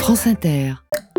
France Inter.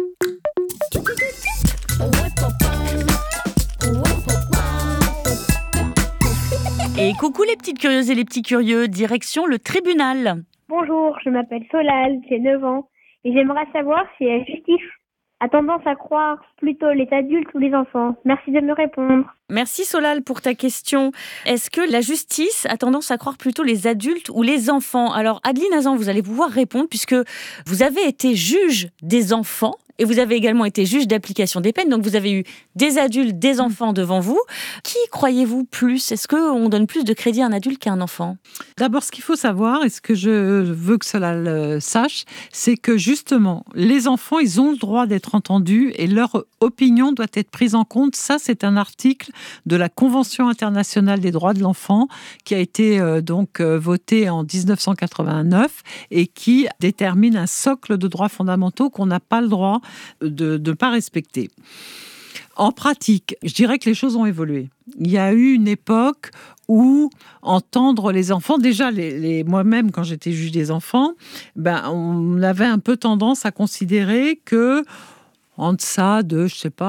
Et coucou les petites curieuses et les petits curieux, direction le tribunal. Bonjour, je m'appelle Solal, j'ai 9 ans et j'aimerais savoir si la justice a tendance à croire plutôt les adultes ou les enfants. Merci de me répondre. Merci Solal pour ta question. Est-ce que la justice a tendance à croire plutôt les adultes ou les enfants ? Alors Adeline Hazan, vous allez pouvoir répondre puisque vous avez été juge des enfants et vous avez également été juge d'application des peines. Donc vous avez eu des adultes, des enfants devant vous. Qui croyez-vous plus ? Est-ce qu'on donne plus de crédit à un adulte qu'à un enfant ? D'abord, ce qu'il faut savoir, et ce que je veux que Solal sache, c'est que justement, les enfants, ils ont le droit d'être entendus et leur opinion doit être prise en compte. Ça, c'est un article de la Convention internationale des droits de l'enfant qui a été votée en 1989 et qui détermine un socle de droits fondamentaux qu'on n'a pas le droit de ne pas respecter. En pratique, je dirais que les choses ont évolué. Il y a eu une époque où entendre les enfants, déjà moi-même quand j'étais juge des enfants, on avait un peu tendance à considérer que en deçà de,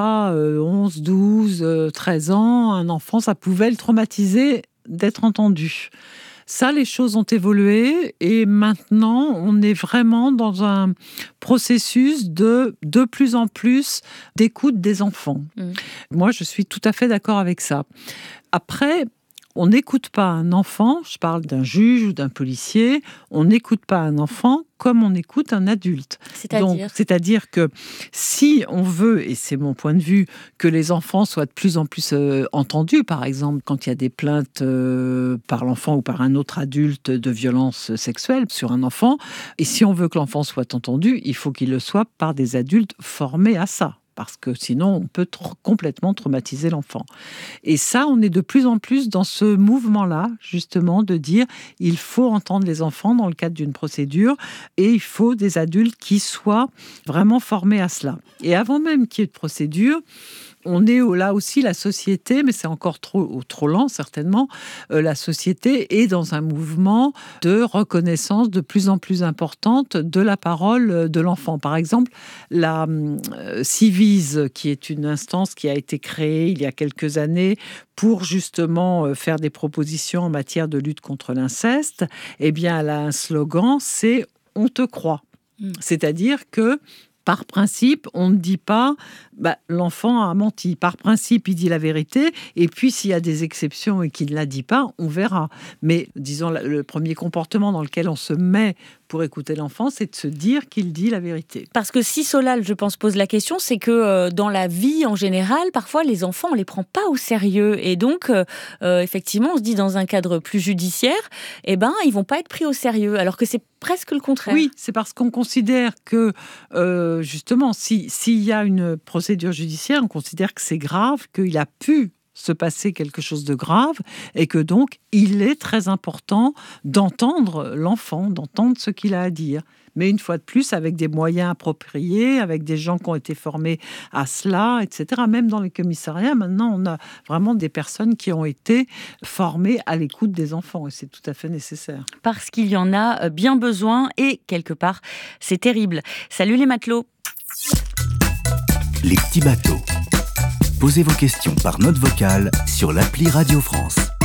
11, 12, 13 ans, un enfant, ça pouvait le traumatiser d'être entendu. Ça, les choses ont évolué et maintenant, on est vraiment dans un processus de plus en plus d'écoute des enfants. Moi, je suis tout à fait d'accord avec ça. Après, on n'écoute pas un enfant, je parle d'un juge ou d'un policier, on n'écoute pas un enfant comme on écoute un adulte. C'est-à-dire que si on veut, et c'est mon point de vue, que les enfants soient de plus en plus entendus, par exemple, quand il y a des plaintes par l'enfant ou par un autre adulte de violences sexuelles sur un enfant, et si on veut que l'enfant soit entendu, il faut qu'il le soit par des adultes formés à ça. Parce que sinon, on peut complètement traumatiser l'enfant. Et ça, on est de plus en plus dans ce mouvement-là, justement, de dire il faut entendre les enfants dans le cadre d'une procédure et il faut des adultes qui soient vraiment formés à cela. Et avant même qu'il y ait de procédure, on est là aussi, la société, mais c'est encore trop lent certainement, la société est dans un mouvement de reconnaissance de plus en plus importante de la parole de l'enfant. Par exemple, la Civise, qui est une instance qui a été créée il y a quelques années pour justement faire des propositions en matière de lutte contre l'inceste, eh bien, elle a un slogan, c'est « On te croit ». C'est-à-dire que par principe, on ne dit pas l'enfant a menti. Par principe, il dit la vérité. Et puis, s'il y a des exceptions et qu'il ne la dit pas, on verra. Mais disons, le premier comportement dans lequel on se met pour écouter l'enfant, c'est de se dire qu'il dit la vérité. Parce que si Solal, je pense, pose la question, c'est que dans la vie en général, parfois les enfants, on les prend pas au sérieux. Et donc, effectivement, on se dit dans un cadre plus judiciaire, ils vont pas être pris au sérieux. Alors que c'est presque le contraire. Oui, c'est parce qu'on considère que, justement, s'il y a une procédure judiciaire, on considère que c'est grave, qu'il a pu se passer quelque chose de grave et que donc il est très important d'entendre l'enfant, d'entendre ce qu'il a à dire. Mais une fois de plus, avec des moyens appropriés, avec des gens qui ont été formés à cela, etc. Même dans les commissariats, maintenant, on a vraiment des personnes qui ont été formées à l'écoute des enfants et c'est tout à fait nécessaire. Parce qu'il y en a bien besoin et quelque part, c'est terrible. Salut les matelots. Les petits bateaux. Posez vos questions par note vocale sur l'appli Radio France.